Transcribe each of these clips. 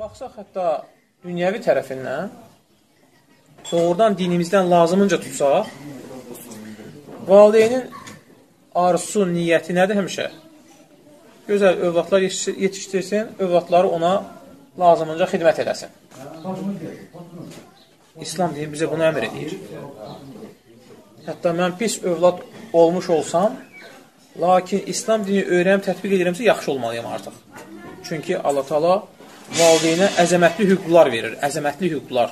Baxsaq hətta dünyəvi tərəfindən doğrudan dinimizdən lazımınca tutsaq, valideynin arzusu, niyyəti nədir həmişə? Gözəl övladlar yetişdirsin, övladları ona lazımınca xidmət eləsin. İslam dini bizə bunu əmr edir. Hətta mən pis övlad olmuş olsam, lakin İslam dini öyrənib tətbiq edirəmsə, yaxşı olmalıyım artıq. Çünki Allah Teala valideynə əzəmətli hüquqlar verir, əzəmətli hüquqlar.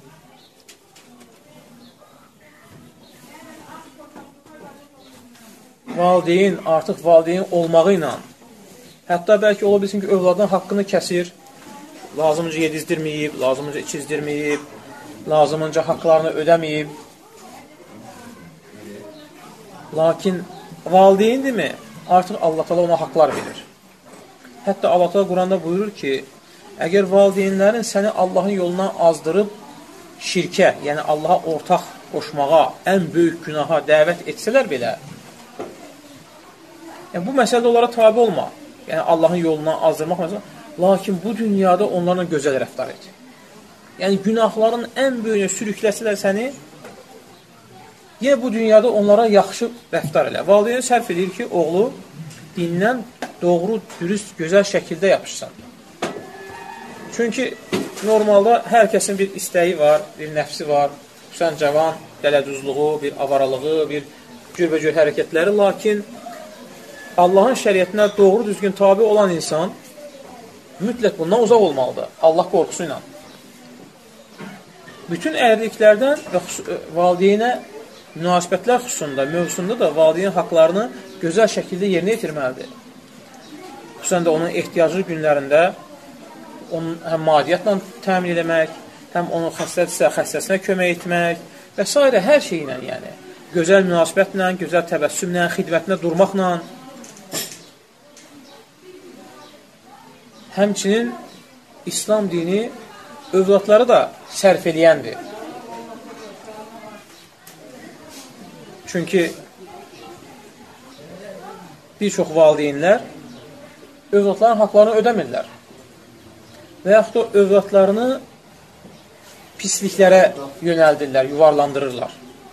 Valideyn, artıq valideyn olmağı ilə, hətta bəlkə ola bilsin ki, övladın haqqını kəsir, lazımınca yedizdirməyib, lazımınca içizdirməyib, lazımınca haqlarını ödəməyib. Lakin valideyndirmi? Artıq Allah Teala ona haqlar verir. Hətta Allah Teala Quranda buyurur ki, əgər valideynlərin səni Allahın yolundan azdırıb şirkə, yəni Allaha ortaq qoşmağa, ən böyük günaha dəvət etsələr belə, yəni bu məsələdə onlara tabi olma. Yəni Allahın yolundan azdırmaq məsələ. Lakin bu dünyada onlarla gözəl rəftar et. Yəni günahların ən böyüyünə sürükləsələr səni, yenə bu dünyada onlara yaxşı rəftar elə. Valideyn sərf edir ki, oğlu dindən doğru, dürüst, gözəl şəkildə yapışsan. Çünki normalda hər kəsin bir istəyi var, bir nəfsi var, xüsusən cavan, dələduzluğu, bir avaralığı, bir cürbəcür hərəkətləri, lakin Allahın şəriətinə doğru düzgün tabi olan insan mütləq bundan uzaq olmalıdır, Allah qorxusu ilə. Bütün əyriliklərdən və valideynə münasibətlər mövzusunda da valideyn haqlarını gözəl şəkildə yerinə yetirməlidir. Xüsusən də onun ehtiyaclı günlərində onun həm madiyyatla təmin eləmək, həm onun xəstədirsə, xəstəsinə kömək etmək və s. hər şeylə, yəni gözəl münasibətlə, gözəl təbəssümlə, xidmətinə durmaqla. Həmçinin İslam dini övladları da sərf eləyəndir. Çünki bir çox valideynlər övladların haqlarını ödəmirlər və yaxud da övladlarını pisliklərə yönəldirlər, yuvarlandırırlar.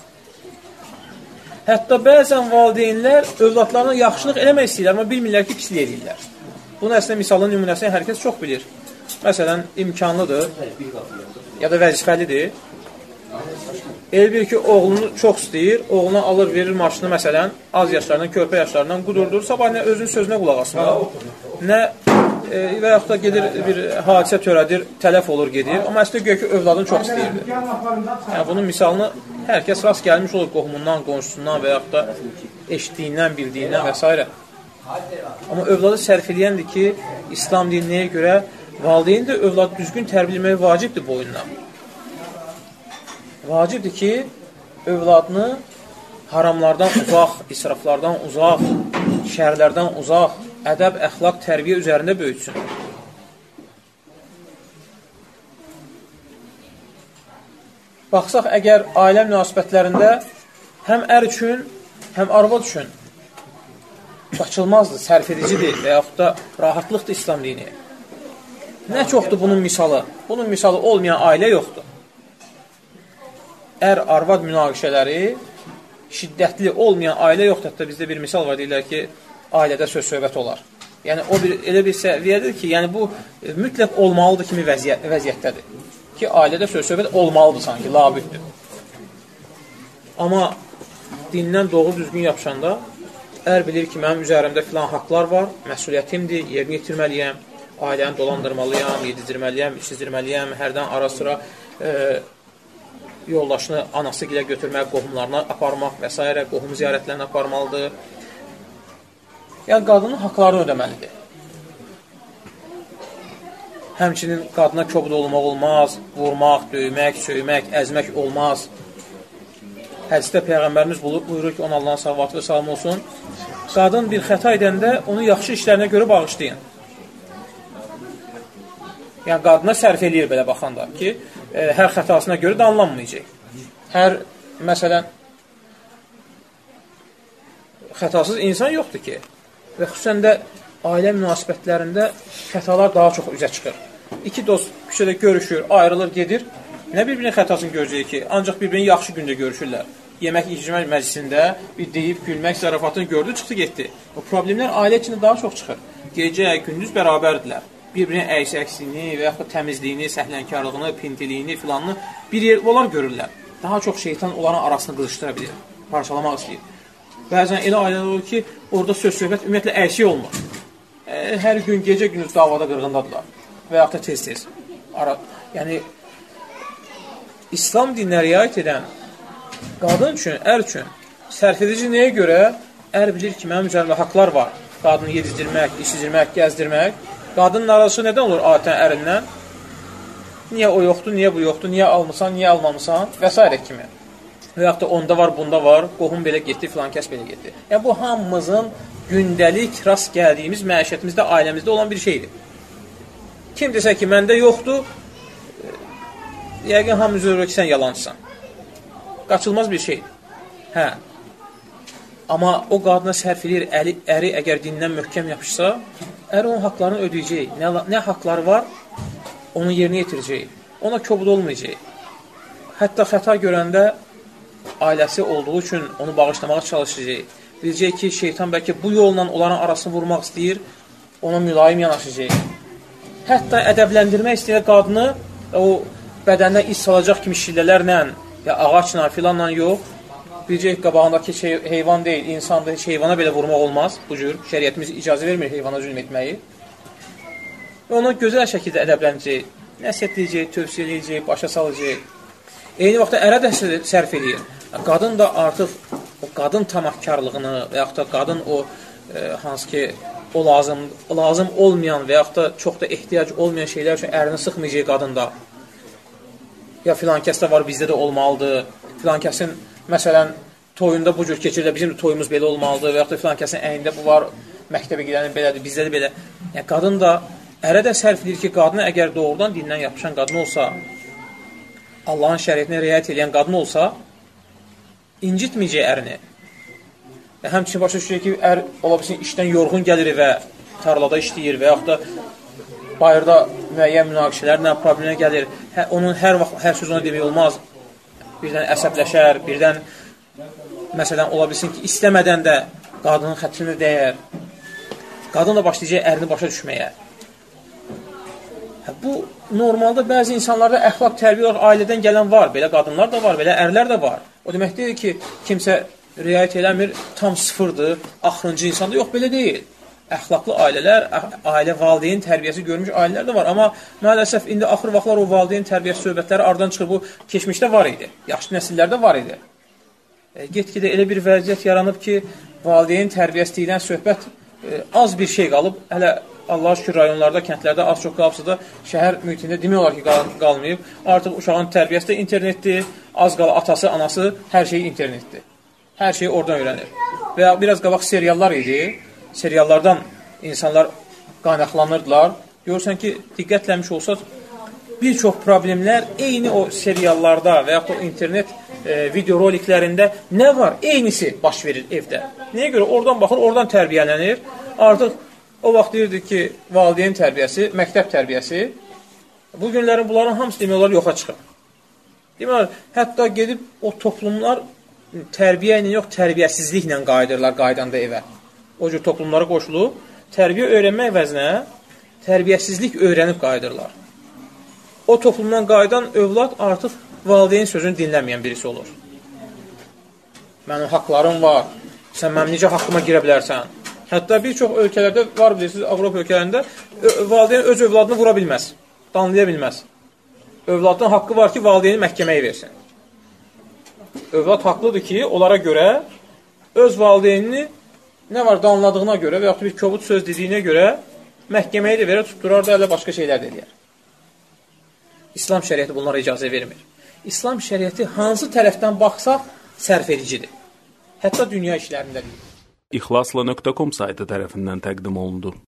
Hətta bəzən valideynlər övladlarına yaxşılıq eləmək istəyirlər, amma bilmirlər ki, pislik edirlər. Bunun əslində misalın nümunəsini hər kəs çox bilir. Məsələn, imkanlıdır, ya da vəzifəlidir. Elə bir ki, oğlunu çox istəyir, oğluna alır, verir maşını, məsələn, az yaşlarından, körpə yaşlarından qudurdur, sabah nə özünün sözünə qulaq asmır, nə və yaxud da gedir, bir hadisə törədir, tələf olur, gedir, amma əslində göyə ki, övladını çox istəyirdi. Yəni, bunun misalını hər kəs rast gəlmiş olur qohumundan, qonşusundan və yaxud da eşitdiyindən, bildiyindən və s. Amma övladı sərf eləyəndir ki, İslam dininəyə görə valideyn də övladı düzgün tərbiyə vacibdir boyundan. Vacibdir ki, övladını haramlardan uzaq, israflardan uzaq, şərlərdən uzaq, ədəb, əxlaq, tərbiyə üzərində böyütsün. Baxsaq, əgər ailə münasibətlərində həm ər üçün, həm arvad üçün qaçılmazdır, sərf edicidir və yaxud da rahatlıqdır İslam dini. Nə çoxdur bunun misalı? Bunun misalı olmayan ailə yoxdur. Ər-arvad münaqişələri şiddətli olmayan ailə yoxdur. Hətta bizdə bir misal var, deyirlər ki, ailədə söz-söhbət olar. Yəni, o elə bir səviyyədir ki, yəni bu mütləq olmalıdır kimi vəziyyətdədir. Ki, ailədə söz-söhbət olmalıdır sanki, labüddür. Amma dindən doğru düzgün yapışanda ər bilir ki, mənim üzərimdə filan haqlar var, məsuliyyətimdir, yerini yetirməliyəm, ailəni dolandırmalıyam, yedizdirməliyəm, içizdirməliyəm, hərdən ara sıra yoldaşını anası gilə götürmək, qohumlarına aparmaq və s. qohum ziyarətlərini aparmalıdır. Yəni, qadının haqlarını ödəməlidir. Həmçinin qadına kobud olmaq olmaz, vurmaq, döymək, söymək, əzmək olmaz. Hədisdə Peyğəmbərimiz buyurur ki, onun Allahın salavatı və salam olsun, qadın bir xəta edəndə onu yaxşı işlərinə görə bağışlayın. Yəni, qadına sərf eləyir belə baxanda ki, hər xətasına görə danlanmayacaq. Hər, məsələn, xətasız insan yoxdur ki, və xüsusən də ailə münasibətlərində xətalar daha çox üzə çıxır. İki dost küçədə görüşür, ayrılır, gedir. Nə bir-birinin xətasını görəcək ki, ancaq bir-birinin yaxşı gündə görüşürlər. Yemək içmək məclisində bir deyib, gülmək, zarafatını gördü, çıxdı, getdi. O problemlər ailə içində daha çox çıxır. Gecə, gündüz bərabərdirlər. Bir-birinin əksini və yaxud təmizliyini, səhlənkarlığını, pintiliyini filanını bir yer onlar görürlər. Daha çox şeytan onların arasını qızışdıra bilir, parçalamaq istəyir. Bəzən elə ailələr olur ki, orada söz-söhbət ümumiyyətlə əksik olmur. Hər gün, gecə gündüz davada qırğındadırlar və yaxud da tez-tez. Yəni, İslam dininə riayət edən qadın üçün, ər üçün sərf edici nəyə görə? Ər bilir ki, mənim üzərimdə haqlar var. Qadını yedizdirmək, işləyirmək, gəzdirmək. Qadının narazılığı nədən olur adətən ərindən? Niyə o yoxdur, niyə bu yoxdur, niyə almısan, niyə almamısan və s. kimi. Və yaxud da onda var, bunda var, qohum belə getdi, filan kəs belə getdi. Yəni, bu hamımızın gündəlik rast gəldiyimiz məişətimizdə, ailəmizdə olan bir şeydir. Kim desə ki, məndə yoxdur, yəqin hamımız görür ki, sən yalancısan. Qaçılmaz bir şeydir. Hə. Amma o qadına sərf edir, əri əgər dindən möhkəm yapışsa, əri onun haqlarını ödəyəcək. Nə haqları var, onu yerinə yetirəcək. Ona kobud olmayacaq. Hətta xəta görəndə ailəsi olduğu üçün onu bağışlamağa çalışacaq. Biləcək ki, şeytan bəlkə bu yolla onların arasını vurmaq istəyir, ona mülayim yanaşacaq. Hətta ədəbləndirmək istəyir qadını, o bədəndə iz salacaq kimi şillələrlə, ya ağaçla, filanla yox, biləcək qabağındakı heyvan deyil, insandır, heç heyvana belə vurmaq olmaz. Bu cür şəriətimiz icazə vermir heyvana zülm etməyi. Və ona gözəl şəkildə ədəblənəcək, nəsiyyətləyəcək, tövsiyə edəcək, başa salacaq. Eyni vaxtda ərə də sərf edir. Qadın da artıq o qadın tamahkarlığını və yaxud da qadın o hansı ki o lazım olmayan və yaxud da çox da ehtiyac olmayan şeylər üçün ərini sıxmayacaq qadın da. Ya filan kəsdə var, bizdə də olmalıdır. Filan kəsin, məsələn, toyunda bu cür keçir də bizim də toyumuz belə olmalıdır və yaxud da filan kəsin əyində bu var, məktəbə gedəni belədir, bizdə də belə. Yəni, qadın da ərə də sərf edir ki, qadına əgər doğrudan dindən yapışan qadın olsa, Allahın şəriətinə riayət edən qadın olsa, incitməyəcək ərini. Həmçinin başa düşürək ki, ər ola bilsin işdən yorğun gəlir və tarlada işləyir və yaxud da bayırda müəyyən münaqişələrlə problemə gəlir. Onun hər vaxt, hər söz ona demək olmaz. Birdən əsəbləşər, birdən məsələn, ola bilsin ki, istəmədən də qadının xətrinə dəyər. Qadın da başlayacaq ərini başa düşməyə. Bu, normalda bəzi insanlarda əxlaq tərbiyə olaraq ailədən gələn var. Belə qadınlar da var, belə ərlər də var. O demək deyil ki, kimsə riayət eləmir, tam sıfırdır, axırıncı insandır. Yox, belə deyil. Əxlaqlı ailələr, ailə valideyn tərbiyəsi görmüş ailələr də var. Amma maalesef indi axır vaxtlar o valideyn tərbiyəsi söhbətləri aradan çıxır. Bu, keçmişdə var idi. Yaxşı nəsillərdə var idi. Get-gedə elə bir vəziyyət yaranıb ki, valideyn tərbiyəsi deyilən söhbət az bir şey qalıb. Hələ Allah'a şükür rayonlarda, kəndlərdə az çox qalıbsa da şəhər mühitində demək olar ki, qalmayıb. Artıq uşağın tərbiyəsi də internetdir, az qala atası, anası, hər şey internetdir. Hər şeyi oradan öyrənir. Və biraz qabaq seriallar idi, seriallardan insanlar qaynaqlanırdılar. Görürsən ki, diqqətləmiş olsa, bir çox problemlər eyni o seriallarda və yaxud o internet videoroliklərində nə var? Eynisi baş verir evdə. Nəyə görə? Oradan baxır, oradan tərbiyələnir. Artıq o vaxt deyirdi ki, valideyn tərbiyəsi, məktəb tərbiyəsi, bu günlərin bunların hamısı demək olar yoxa çıxır. Demək olar, hətta gedib o toplumlar tərbiyə ilə yox, tərbiyəsizliklə qayıdırlar, qaydanda evə. O cür toplumlara qoşulub, tərbiyə öyrənmək əvəzinə tərbiyəsizlik öyrənib qayıdırlar. O toplumdan qayıdan övlad artıq valideyn sözünü dinləməyən birisi olur. Mənim haqlarım var, sən mənim necə haqqıma girə bilərsən? Hətta bir çox ölkələrdə var, bilirsiniz, Avropa ölkələrində valideyn öz övladını vura bilməz, danlaya bilməz. Övladın haqqı var ki, valideyni məhkəməyə versin. Övlad haqlıdır ki, onlara görə öz valideynini nə var danladığına görə və yaxud bir kobud söz dediyinə görə məhkəməyə də verər, tutdurar da elə başqa şeylər də eləyər. İslam şəriəti bunlara icazə vermir. İslam şəriəti hansı tərəfdən baxsaq sərf edicidir. Hətta dünya işlərində deyil. İxlasla.com saytı tərəfindən təqdim olundu.